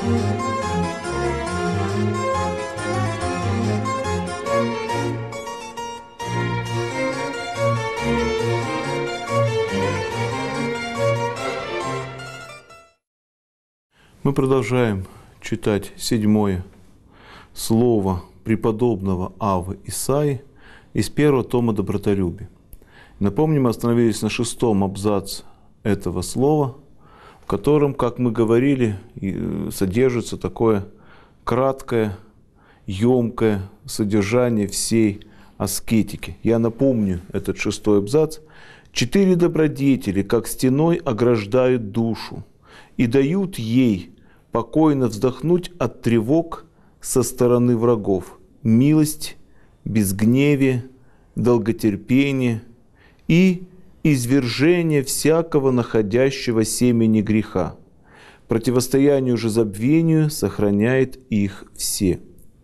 Мы продолжаем читать 7-е слово преподобного Аввы Исаии из 1-го тома «Добротолюбие». Напомним, мы остановились на 6-м абзаце этого слова, в котором, как мы говорили, содержится такое краткое, емкое содержание всей аскетики. Я напомню этот 6-й абзац. 4 добродетели, как стеной, ограждают душу и дают ей покойно вздохнуть от тревог со стороны врагов: милость, безгневие, долготерпение и извержение всякого находящего семени греха. Противостоянию же забвению сохраняет их все.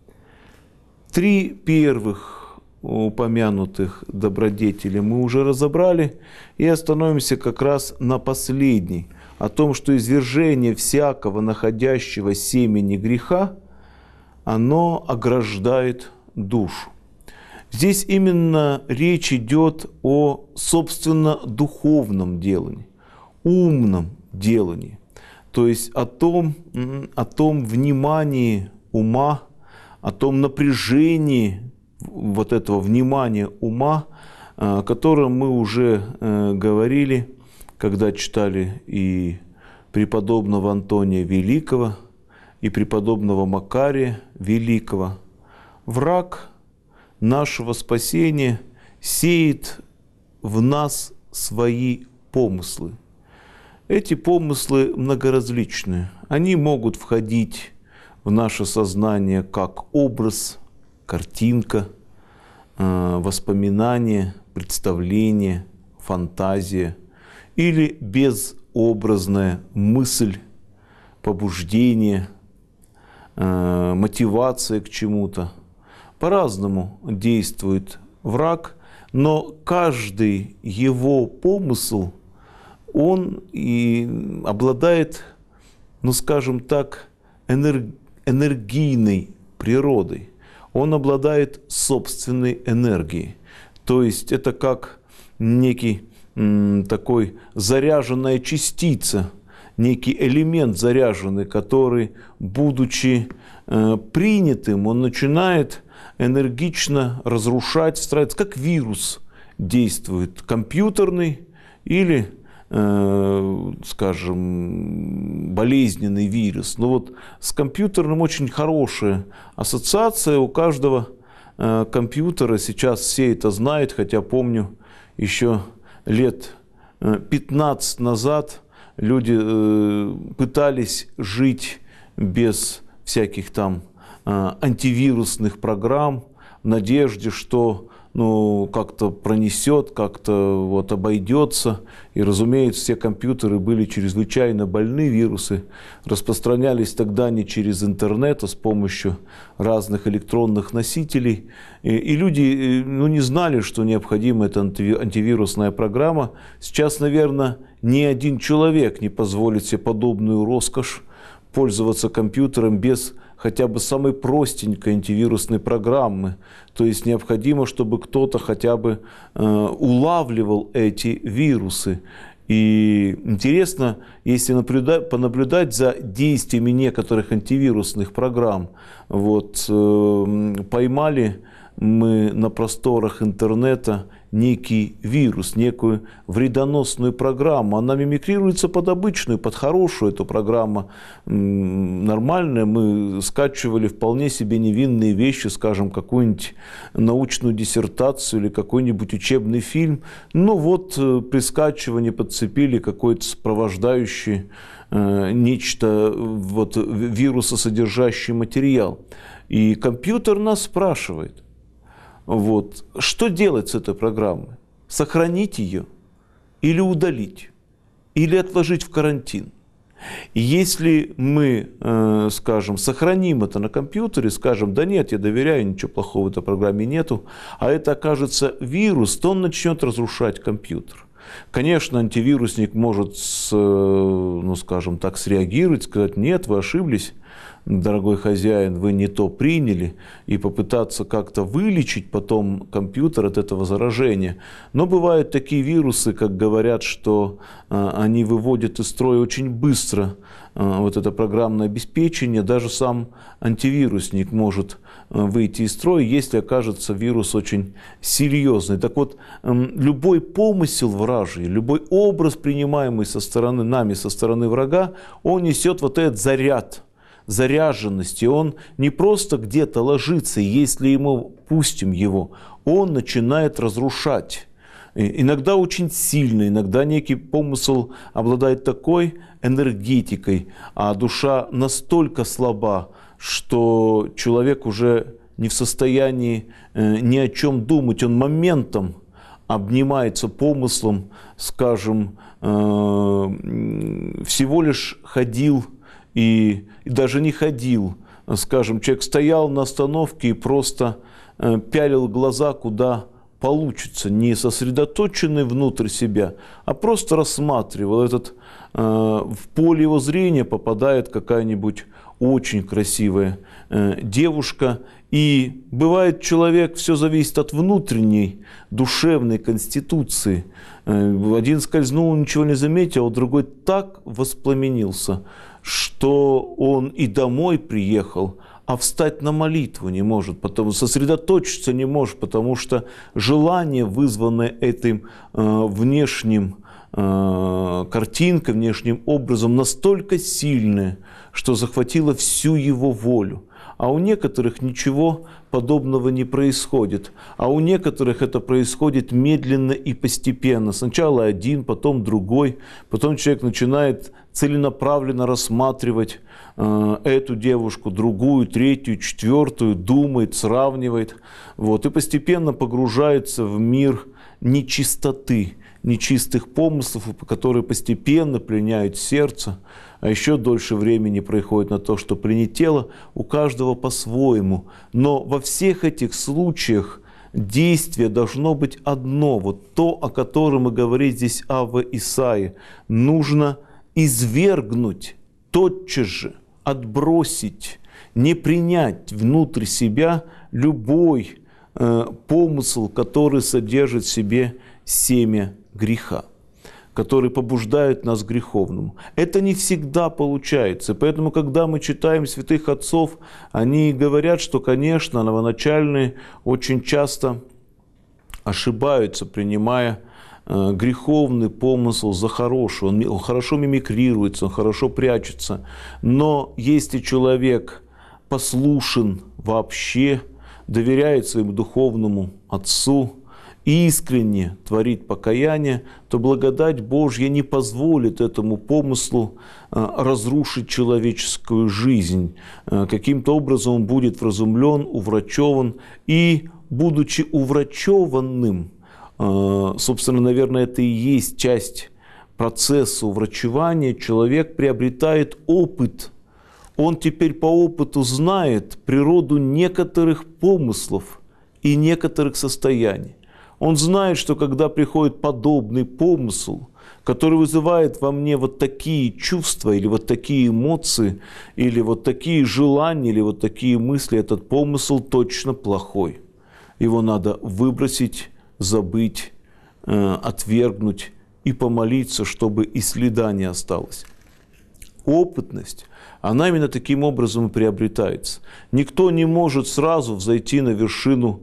3 первых упомянутых добродетели мы уже разобрали, и остановимся как раз на последней, о том, что извержение всякого находящего семени греха, оно ограждает душу. Здесь именно речь идет о, собственно, духовном делании, умном делании, то есть о том внимании ума, о том напряжении вот этого внимания ума, о котором мы уже говорили, когда читали и преподобного Антония Великого, и преподобного Макария Великого. Враг нашего спасения сеет в нас свои помыслы. Эти помыслы многоразличные. Они могут входить в наше сознание как образ, картинка, воспоминание, представление, фантазия, или безобразная мысль, побуждение, мотивация к чему-то. По-разному действует враг, но каждый его помысл, он и обладает, ну скажем так, энергийной природой. Он обладает собственной энергией. То есть это как некий такой заряженная частица, некий элемент заряженный, который, будучи принятым, он начинает энергично разрушать, встраиваться, как вирус действует, компьютерный или, скажем, болезненный вирус. Но вот с компьютерным очень хорошая ассоциация у каждого компьютера. Сейчас все это знают, хотя помню еще лет 15 назад люди пытались жить без всяких там антивирусных программ в надежде, что как-то пронесет, как-то вот обойдется. И, разумеется, все компьютеры были чрезвычайно больны, вирусы распространялись тогда не через интернет, а с помощью разных электронных носителей. И люди не знали, что необходима эта антивирусная программа. Сейчас, наверное, ни один человек не позволит себе подобную роскошь пользоваться компьютером без хотя бы самой простенькой антивирусной программы. То есть необходимо, чтобы кто-то хотя бы улавливал эти вирусы. И интересно, если понаблюдать за действиями некоторых антивирусных программ. Вот, поймали мы на просторах интернета некий вирус, некую вредоносную программу. Она мимикрируется под обычную, под хорошую. Эту программу нормальная. Мы скачивали вполне себе невинные вещи, скажем, какую-нибудь научную диссертацию или какой-нибудь учебный фильм. Ну вот при скачивании подцепили какой-то сопровождающий нечто, вот, вирусосодержащий материал. И компьютер нас спрашивает, вот, что делать с этой программой? Сохранить ее или удалить? Или отложить в карантин? И если мы, скажем, сохраним это на компьютере, скажем, да нет, я доверяю, ничего плохого в этой программе нету, а это окажется вирус, то он начнет разрушать компьютер. Конечно, антивирусник может, скажем так, среагировать, сказать, нет, вы ошиблись, дорогой хозяин, вы не то приняли, и попытаться как-то вылечить потом компьютер от этого заражения. Но бывают такие вирусы, как говорят, что они выводят из строя очень быстро вот это программное обеспечение, даже сам антивирусник может выйти из строя, если окажется вирус очень серьезный. Так вот, любой помысел вражий, любой образ, принимаемый со стороны нами, со стороны врага, он несет вот этот заряд заряженности. Он не просто где-то ложится, если мы пустим его, он начинает разрушать. Иногда очень сильно, иногда некий помысл обладает такой энергетикой, а душа настолько слаба, что человек уже не в состоянии ни о чем думать. Он моментом обнимается помыслом, скажем, всего лишь ходил и даже не ходил. Скажем, человек стоял на остановке и просто пялил глаза, куда получится, не сосредоточенный внутрь себя, а просто рассматривал. В поле его зрения попадает какая-нибудь очень красивая девушка. И бывает, человек, все зависит от внутренней душевной конституции. Один скользнул, ничего не заметил, а другой так воспламенился, что он и домой приехал, а встать на молитву не может, потому сосредоточиться не может, потому что желание, вызванное этим внешним картинкой, внешним образом, настолько сильное, что захватило всю его волю. А у некоторых ничего подобного не происходит. А у некоторых это происходит медленно и постепенно. Сначала один, потом другой. Потом человек начинает целенаправленно рассматривать эту девушку, другую, третью, четвертую, думает, сравнивает. Вот, и постепенно погружается в мир нечистоты, нечистых помыслов, которые постепенно пленяют сердце. А еще дольше времени проходит на то, что прилетело у каждого по-своему. Но во всех этих случаях действие должно быть одно. Вот то, о котором мы говорим здесь Авва Исаия. Нужно извергнуть, тотчас же отбросить, не принять внутрь себя любой помысл, который содержит в себе семя греха, который побуждает нас к греховному. Это не всегда получается. Поэтому, когда мы читаем святых отцов, они говорят, что, конечно, новоначальные очень часто ошибаются, принимая греховный помысл за хороший. Он хорошо мимикрируется, он хорошо прячется. Но если человек послушен вообще, доверяет своему духовному отцу, искренне творит покаяние, то благодать Божья не позволит этому помыслу разрушить человеческую жизнь. Каким-то образом он будет вразумлен, уврачеван, и, будучи уврачеванным, собственно, наверное, это и есть часть процесса уврачевания, человек приобретает опыт. Он теперь по опыту знает природу некоторых помыслов и некоторых состояний. Он знает, что когда приходит подобный помысл, который вызывает во мне вот такие чувства, или вот такие эмоции, или вот такие желания, или вот такие мысли, этот помысл точно плохой. Его надо выбросить, забыть, отвергнуть и помолиться, чтобы и следа не осталось. Опытность, она именно таким образом и приобретается. Никто не может сразу взойти на вершину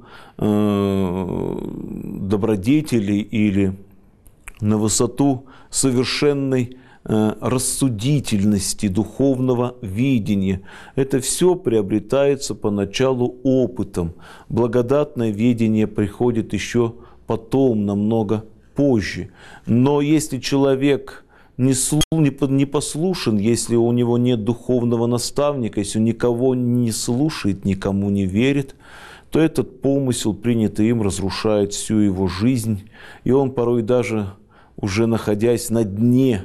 добродетели или на высоту совершенной рассудительности, духовного видения. Это все приобретается поначалу опытом. Благодатное видение приходит еще потом, намного позже. Но если человек не послушен, если у него нет духовного наставника, если он никого не слушает, никому не верит, то этот помысел, принятый им, разрушает всю его жизнь. И он порой даже, уже находясь на дне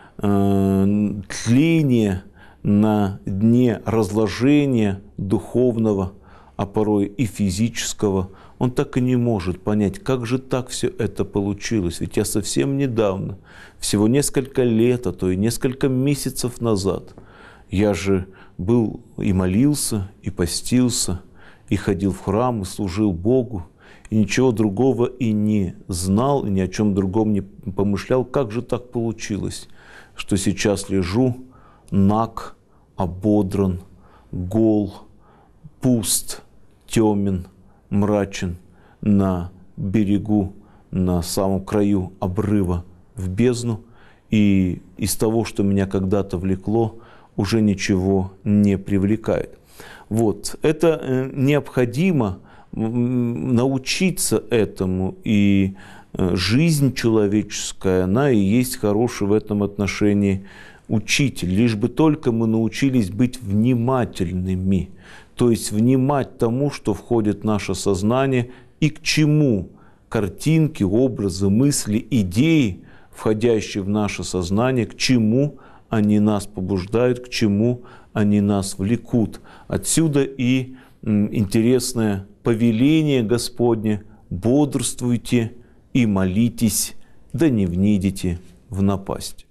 тления, на дне разложения духовного, а порой и физического, он так и не может понять, как же так все это получилось. Ведь я совсем недавно, всего несколько лет, а то и несколько месяцев назад, Я же был и молился, и постился, и ходил в храм, и служил Богу, и ничего другого и не знал, и ни о чем другом не помышлял. Как же так получилось, что сейчас лежу наг, ободран, гол, пуст, темен, мрачен на берегу, на самом краю обрыва в бездну, и из того, что меня когда-то влекло, уже ничего не привлекает. Вот. Это необходимо научиться этому, и жизнь человеческая, она и есть хороший в этом отношении учитель, лишь бы только мы научились быть внимательными, то есть внимать тому, что входит в наше сознание, и к чему картинки, образы, мысли, идеи, входящие в наше сознание, к чему они нас побуждают, к чему они нас влекут. Отсюда и интересное повеление Господне: бодрствуйте и молитесь, да не внидите в напасть.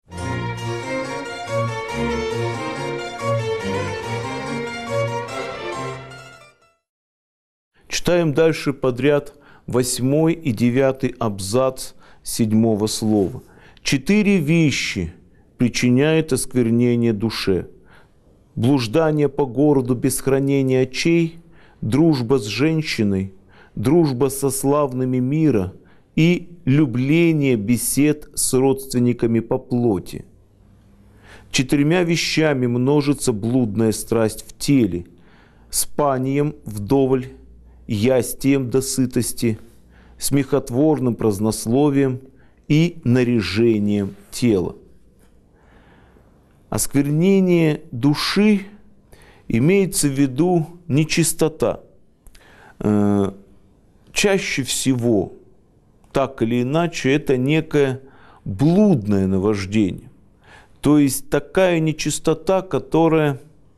Читаем дальше подряд 8 и 9 абзац 7 слова. 4 вещи причиняют осквернение душе: блуждание по городу без хранения очей, дружба с женщиной, дружба со славными мира и любление бесед с родственниками по плоти. 4 вещами множится блудная страсть в теле: спанием вдоволь, ястием до сытости, смехотворным празднословием и наряжением тела. Осквернение души имеется в виду нечистота. Чаще всего, так или иначе, это некое блудное наваждение. То есть такая нечистота, которая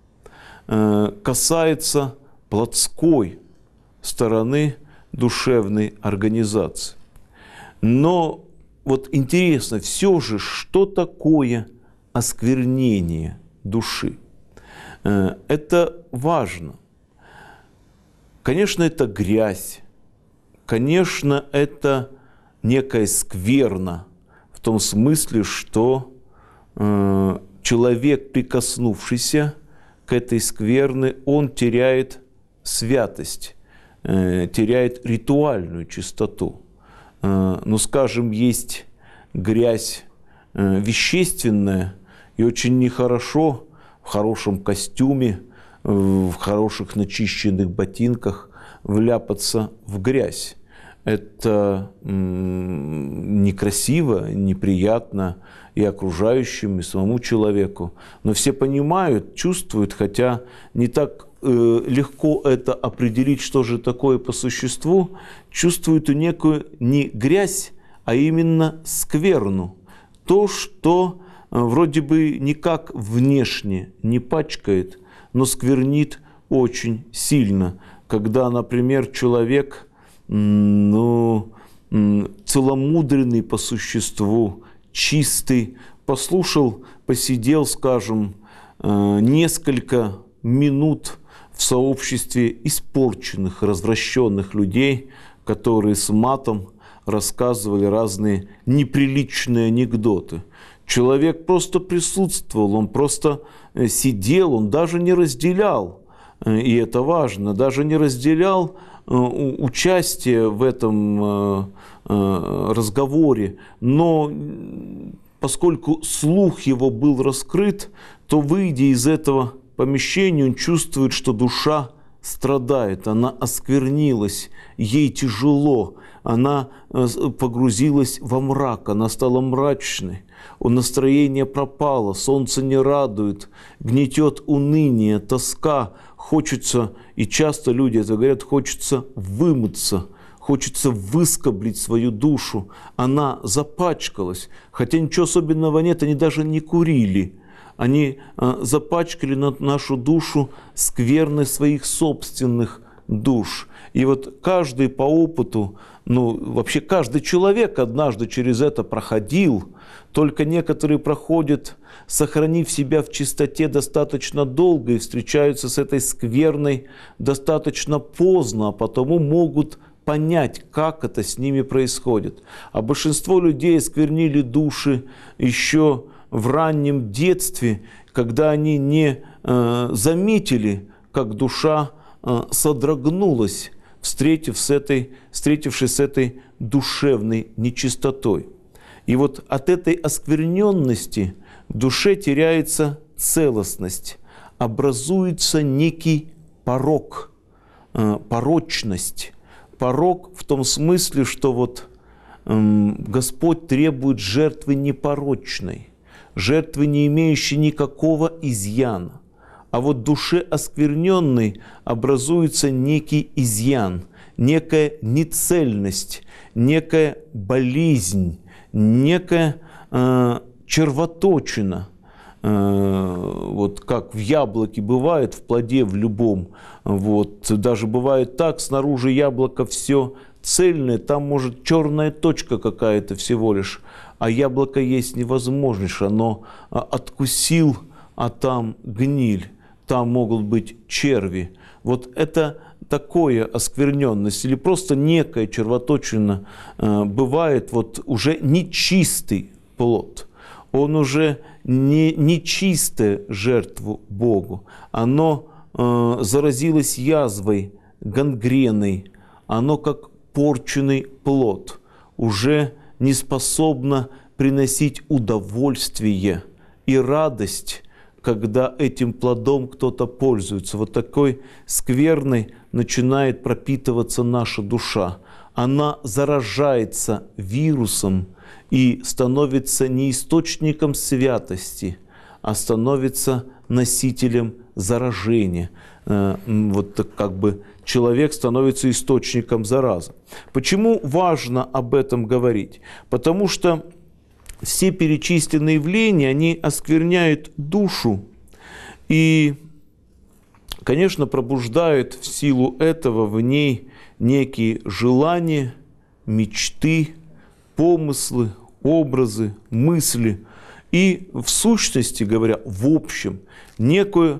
касается плотской стороны душевной организации. Но вот интересно все же, что такое осквернение души? Это важно. Конечно, это грязь. Конечно, это некая скверна в том смысле, что человек, прикоснувшийся к этой скверне, он теряет святость, теряет ритуальную чистоту. Ну, скажем, есть грязь вещественная, и очень нехорошо в хорошем костюме, в хороших начищенных ботинках вляпаться в грязь. Это некрасиво, неприятно и окружающим, и самому человеку. Но все понимают, чувствуют, хотя не так легко это определить, что же такое по существу, чувствуют некую не грязь, а именно скверну. То, что вроде бы никак внешне не пачкает, но сквернит очень сильно. Когда, например, человек целомудренный по существу, чистый, послушал, посидел, скажем, несколько минут в сообществе испорченных, развращенных людей, которые с матом рассказывали разные неприличные анекдоты. Человек просто присутствовал, он просто сидел, он даже не разделял, и это важно, даже не разделял участие в этом разговоре, но поскольку слух его был раскрыт, то, выйдя из этого помещения, он чувствует, что душа страдает, она осквернилась, ей тяжело, она погрузилась во мрак, она стала мрачной, настроение пропало, солнце не радует, гнетет уныние, тоска, хочется, и часто люди это говорят, хочется вымыться, хочется выскоблить свою душу, она запачкалась, хотя ничего особенного нет, они даже не курили. Они запачкали нашу душу скверной своих собственных душ. И вот каждый по опыту, ну вообще каждый человек однажды через это проходил, только некоторые проходят, сохранив себя в чистоте достаточно долго и встречаются с этой скверной достаточно поздно, а потому могут понять, как это с ними происходит. А большинство людей осквернили души еще в раннем детстве, когда они не заметили, как душа содрогнулась, встретившись с этой душевной нечистотой. И вот от этой оскверненности в душе теряется целостность, образуется некий порок, порочность. Порок в том смысле, что вот Господь требует жертвы непорочной, жертвы, не имеющей никакого изъяна. А вот в душе оскверненной образуется некий изъян, некая нецельность, некая болезнь, некая червоточина. Вот как в яблоке бывает, в плоде в любом. Вот, даже бывает так, снаружи яблоко все цельное, там может черная точка какая-то всего лишь, а яблоко есть невозможно, оно откусил, а там гниль, там могут быть черви. Вот это такое оскверненность или просто некая червоточина бывает, вот уже нечистый плод. Он уже не чистая жертву Богу. Оно заразилось язвой, гангреной. Оно как порченный плод. Уже не способно приносить удовольствие и радость, когда этим плодом кто-то пользуется. Вот такой скверной начинает пропитываться наша душа. Она заражается вирусом и становится не источником святости, а становится носителем заражения. Вот как бы человек становится источником заразы. Почему важно об этом говорить? Потому что все перечисленные явления, они оскверняют душу и, конечно, пробуждают в силу этого в ней некие желания, мечты, помыслы, образы, мысли и, в сущности говоря, в общем, некую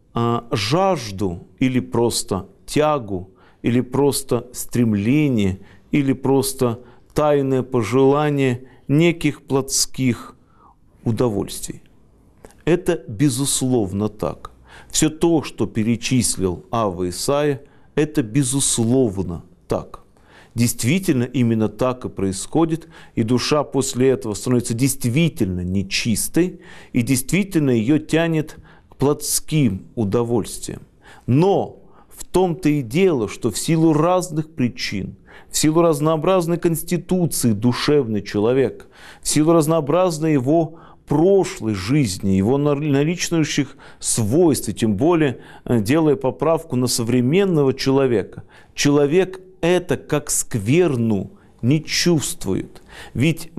жажду или просто тягу, или просто стремление, или просто тайное пожелание неких плотских удовольствий. Это безусловно так. Все то, что перечислил Авва Исаия, это безусловно так. Действительно, именно так и происходит, и душа после этого становится действительно нечистой, и действительно ее тянет к плотским удовольствиям. Но в том-то и дело, что в силу разных причин, в силу разнообразной конституции душевный человек, в силу разнообразной его прошлой жизни, его наличных свойств, и тем более делая поправку на современного человека, человек это как скверну не чувствует. Ведь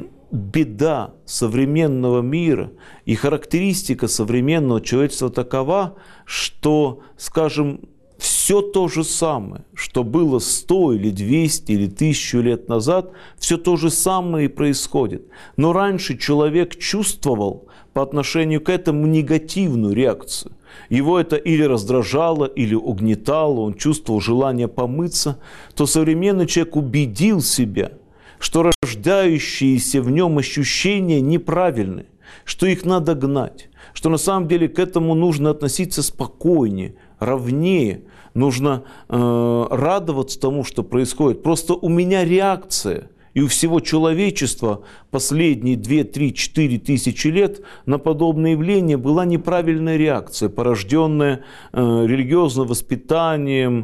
беда современного мира и характеристика современного человечества такова, что, скажем, все то же самое, что было 100 или 200 или 1000 лет назад, все то же самое и происходит. Но раньше человек чувствовал по отношению к этому негативную реакцию. Его это или раздражало, или угнетало, он чувствовал желание помыться, то современный человек убедил себя, что рождающиеся в нем ощущения неправильны, что их надо гнать, что на самом деле к этому нужно относиться спокойнее, ровнее, нужно радоваться тому, что происходит. Просто у меня реакция, и у всего человечества последние 2, 3, 4 тысячи лет на подобное явление была неправильная реакция, порожденная религиозным воспитанием,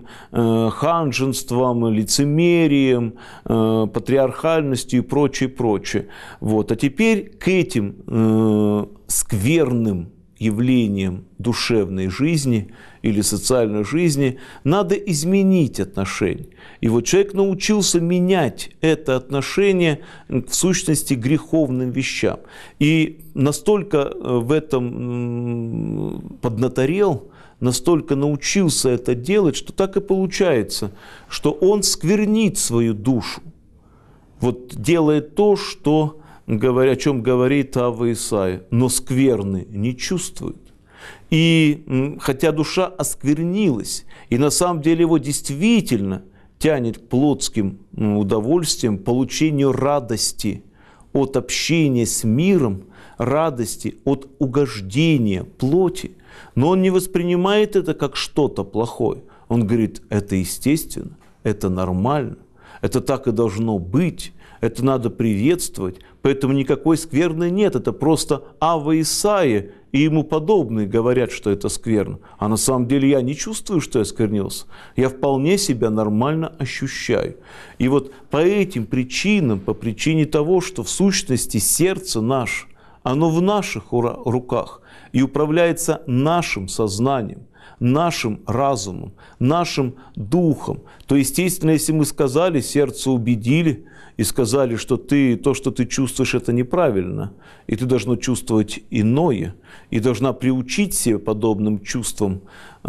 ханжеством, лицемерием, патриархальностью и прочее, прочее. Вот. А теперь к этим скверным явлением душевной жизни или социальной жизни надо изменить отношение. И вот человек научился менять это отношение в сущности к греховным вещам. И настолько в этом поднаторел, настолько научился это делать, что так и получается, что он сквернит свою душу. Вот делает то, что, о чем говорит Авва Исаия, но скверны не чувствует. И хотя душа осквернилась, и на самом деле его действительно тянет к плотским удовольствиям, получению радости от общения с миром, радости от угождения плоти, но он не воспринимает это как что-то плохое. Он говорит, это естественно, это нормально, это так и должно быть, это надо приветствовать, поэтому никакой скверны нет, это просто Авва Исаия и ему подобные говорят, что это скверно. А на самом деле я не чувствую, что я сквернился. Я вполне себя нормально ощущаю. И вот по этим причинам, по причине того, что в сущности сердце наше, оно в наших руках и управляется нашим сознанием, нашим разумом, нашим духом, то, естественно, если мы сказали, сердце убедили и сказали, что то, что ты чувствуешь, это неправильно, и ты должно чувствовать иное, и должна приучить себя подобным чувствам,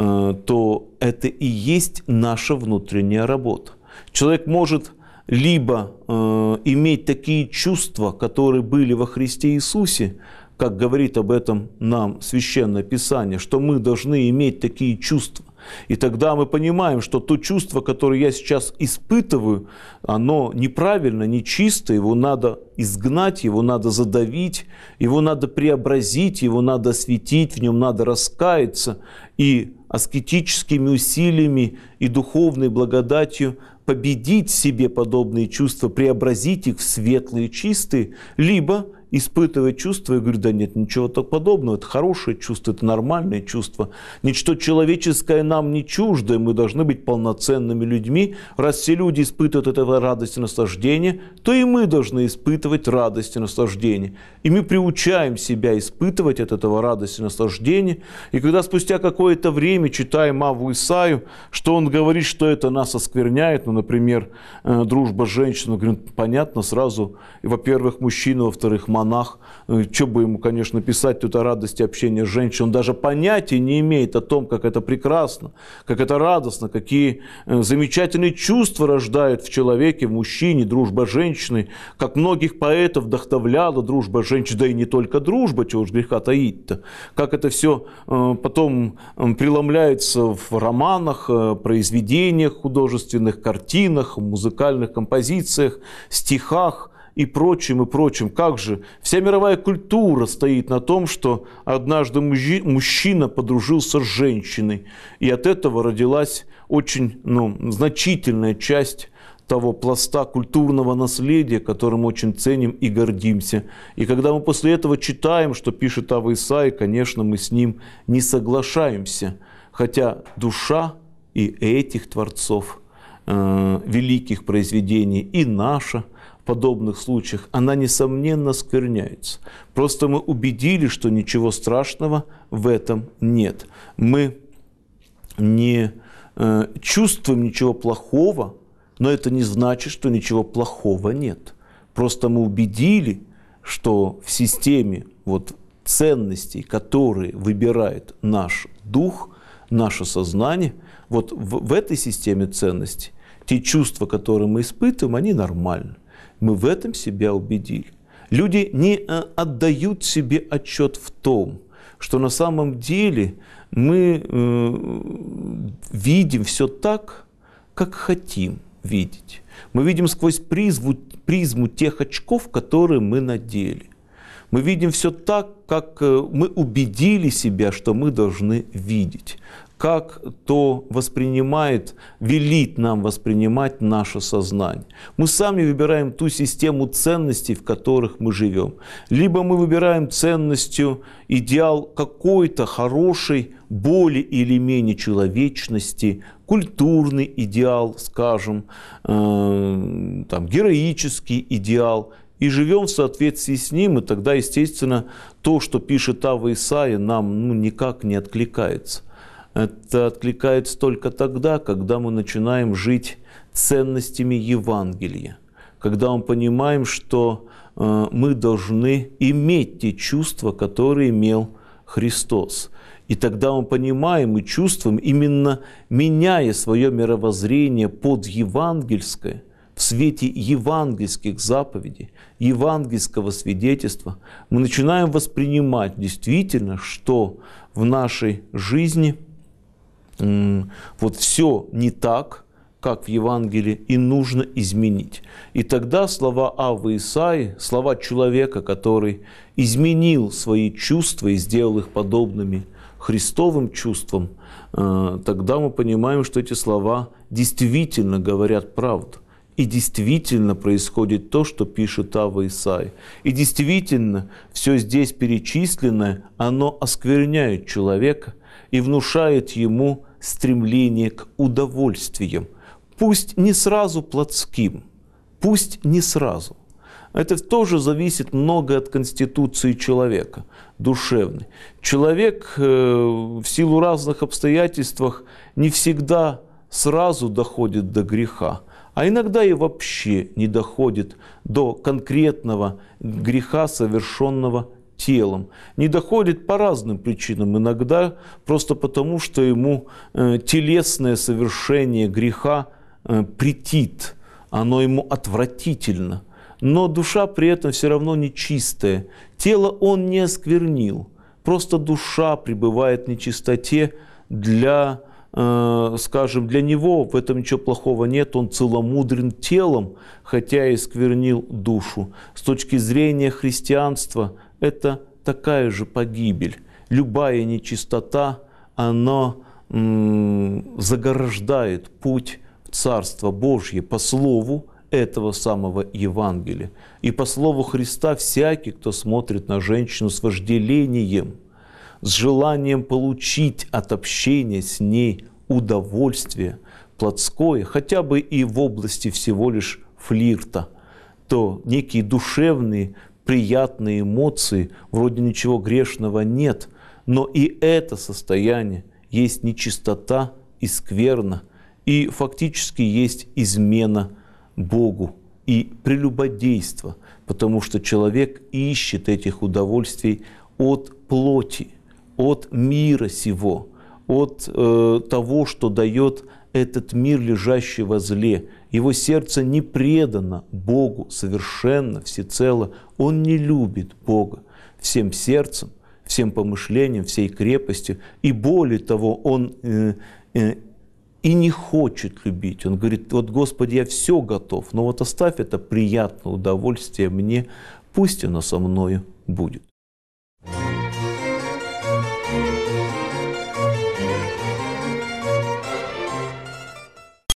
то это и есть наша внутренняя работа. Человек может либо иметь такие чувства, которые были во Христе Иисусе, как говорит об этом нам Священное Писание, что мы должны иметь такие чувства. И тогда мы понимаем, что то чувство, которое я сейчас испытываю, оно неправильно, нечисто, его надо изгнать, его надо задавить, его надо преобразить, его надо осветить, в нем надо раскаяться и аскетическими усилиями и духовной благодатью победить в себе подобные чувства, преобразить их в светлые, чистые, либо испытывать чувства и говорить, да нет, ничего так подобного, это хорошее чувство, это нормальное чувство. Ничто человеческое нам не чуждо, мы должны быть полноценными людьми. Раз все люди испытывают это радость и наслаждение, то и мы должны испытывать радость и наслаждение. И мы приучаем себя испытывать от этого радость и наслаждение. И когда спустя какое-то время читаем Авву Исаию, что он говорит, что это нас оскверняет, ну, например, дружба с женщиной, говорит, понятно сразу, во-первых, мужчина, во-вторых, монах, что бы ему, конечно, писать тут о радости общения с женщиной, он даже понятия не имеет о том, как это прекрасно, как это радостно, какие замечательные чувства рождает в человеке, в мужчине, дружба с женщиной, как многих поэтов вдохновляла дружба с женщиной, да и не только дружба, чего уж греха таить-то, как это все потом преломляется в романах, произведениях художественных, картинах, музыкальных композициях, стихах, и прочим, и прочим. Как же вся мировая культура стоит на том, что однажды мужчина подружился с женщиной, и от этого родилась очень значительная часть того пласта культурного наследия, которым очень ценим и гордимся. И когда мы после этого читаем, что пишет Авва Исаия, конечно, мы с ним не соглашаемся, хотя душа и этих творцов, великих произведений, и наша, в подобных случаях, она, несомненно, скверняется. Просто мы убедили, что ничего страшного в этом нет. Мы не чувствуем ничего плохого, но это не значит, что ничего плохого нет. Просто мы убедили, что в системе ценностей, которые выбирает наш дух, наше сознание, в этой системе ценностей те чувства, которые мы испытываем, они нормальны. Мы в этом себя убедили. Люди не отдают себе отчет в том, что на самом деле мы видим все так, как хотим видеть. Мы видим сквозь призму тех очков, которые мы надели. Мы видим все так, как мы убедили себя, что мы должны видеть. Как то велит нам воспринимать наше сознание. Мы сами выбираем ту систему ценностей, в которых мы живем. Либо мы выбираем ценностью идеал какой-то хорошей, более или менее человечности, культурный идеал, скажем, героический идеал, и живем в соответствии с ним, и тогда, естественно, то, что пишет Авва Исаия, нам никак не откликается. Это откликается только тогда, когда мы начинаем жить ценностями Евангелия, когда мы понимаем, что мы должны иметь те чувства, которые имел Христос. И тогда мы понимаем и чувствуем, именно меняя свое мировоззрение под евангельское, в свете евангельских заповедей, евангельского свидетельства, мы начинаем воспринимать действительно, что в нашей жизни вот все не так, как в Евангелии, и нужно изменить. И тогда слова Аввы Исаии, слова человека, который изменил свои чувства и сделал их подобными Христовым чувствам, тогда мы понимаем, что эти слова действительно говорят правду. И действительно происходит то, что пишет Авва Исаия. И действительно все здесь перечисленное, оно оскверняет человека и внушает ему стремление к удовольствиям. Пусть не сразу плотским, пусть не сразу. Это тоже зависит много от конституции человека, душевной. Человек в силу разных обстоятельств не всегда сразу доходит до греха, а иногда и вообще не доходит до конкретного греха, совершенного телом. Не доходит по разным причинам. Иногда просто потому, что ему телесное совершение греха претит, оно ему отвратительно. Но душа при этом все равно нечистая. Тело он не осквернил. Просто душа пребывает в нечистоте для, скажем, для него в этом ничего плохого нет. Он целомудрен телом, хотя и осквернил душу. С точки зрения христианства это такая же погибель. Любая нечистота, она заграждает путь в Царство Божье по слову этого самого Евангелия. И по слову Христа всякий, кто смотрит на женщину с вожделением, с желанием получить от общения с ней удовольствие плотское, хотя бы и в области всего лишь флирта, то некие душевные, приятные эмоции, вроде ничего грешного нет, но и это состояние есть нечистота и скверна, и фактически есть измена Богу и прелюбодейство, потому что человек ищет этих удовольствий от плоти, от мира сего, от того, что дает этот мир, лежащий во зле. Его сердце не предано Богу совершенно, всецело. Он не любит Бога всем сердцем, всем помышлением, всей крепостью. И более того, он и не хочет любить. Он говорит: вот, Господи, я все готов, но вот оставь это приятное удовольствие мне, пусть оно со мною будет.